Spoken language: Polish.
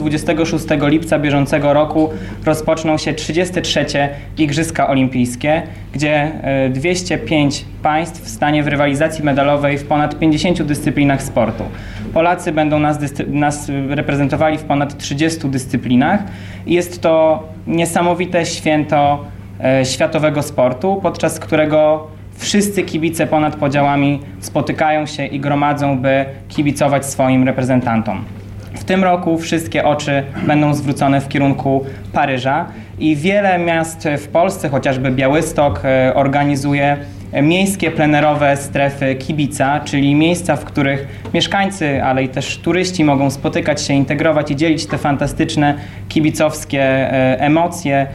26 lipca bieżącego roku rozpoczną się 33. Igrzyska Olimpijskie, gdzie 205 państw stanie w rywalizacji medalowej w ponad 50 dyscyplinach sportu. Polacy będą nas reprezentowali w ponad 30 dyscyplinach i jest to niesamowite święto światowego sportu, podczas którego wszyscy kibice ponad podziałami spotykają się i gromadzą, by kibicować swoim reprezentantom. W tym roku wszystkie oczy będą zwrócone w kierunku Paryża i wiele miast w Polsce, chociażby Białystok, organizuje miejskie plenerowe strefy kibica, czyli miejsca, w których mieszkańcy, ale i też turyści mogą spotykać się, integrować i dzielić te fantastyczne kibicowskie emocje.